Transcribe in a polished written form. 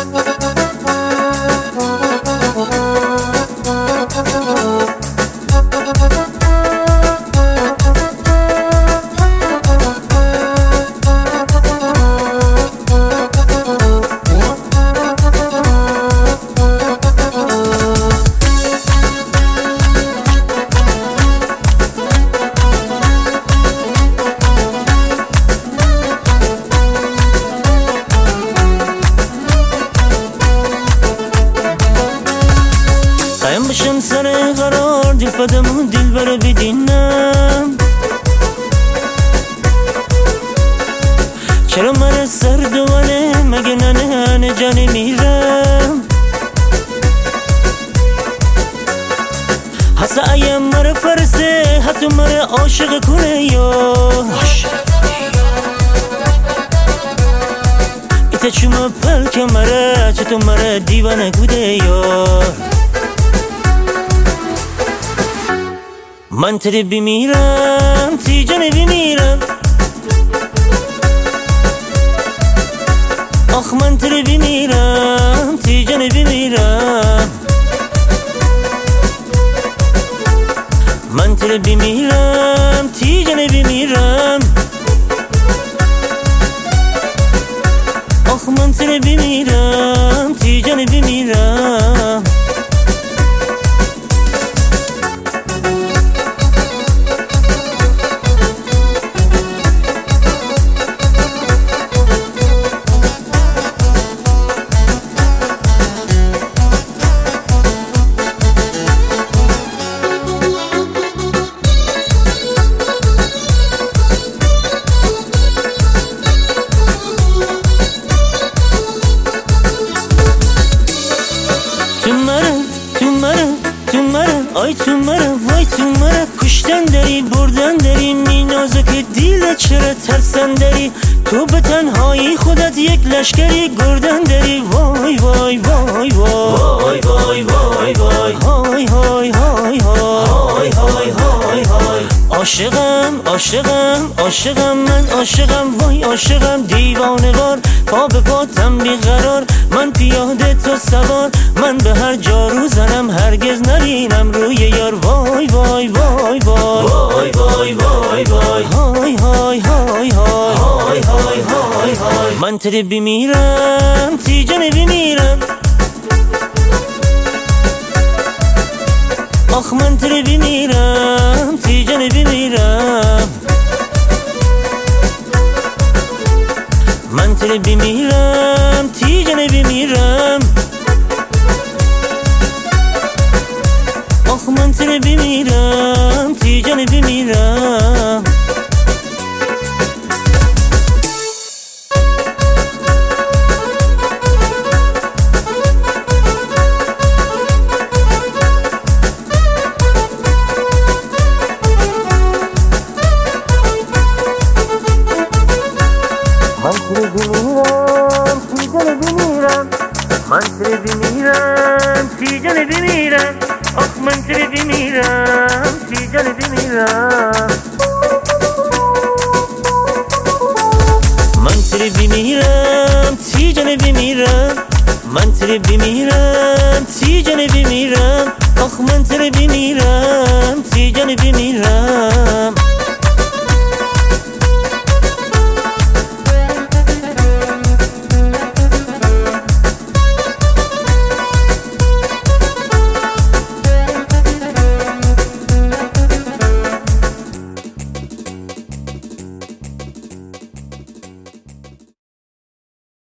قایم بشم سر قرار دل فدم و دل بره بدینم چرا من سر دوانه مگه ننه جانی میرم حسا ایم مره فرسه حتی مره عاشق کنه یا ایتا چوما پلک مره چطور مره دیوانه گوده یار من تری بمیرم تی جانه بمیرم آخ من تری بمیرم تی جانه بمیرم من تری بمیرم تی جانه بمیرم آخ من تری بمیرم تی جانه بمیرم آی تو مرا وای تو مرا کشتن داری بردن داری می نازک دیل چرا ترسن داری تو به تنهایی خودت یک لشکری گردن داری وای وای وای وای وای وای وای های های های های های های های عاشقم عاشقم عاشقم من عاشقم وای عاشقم دیوانه وار پا به پاتم بیقرار من پیاده تو سوار من به هر جا رو زنم هرگز نرینم روی یار وای وای وای وای وای وای وای وای های های های های های های های من تری بمیرم تی جانه بمیرم آخ من تری بمیرم تی جانه بمیرم من تری بمیرم تی جانه بمیرم آخ من تری بمیرم تی جانه بمیرم من تری بمیرم تی جانه بمیرم آخ من تری بمیرم تی جانه بمیرم من تری بمیرم تی جانه بمیرم من تری بمیرم تی جانه بمیرم آخ من تری بمیرم تی جانه بمیرم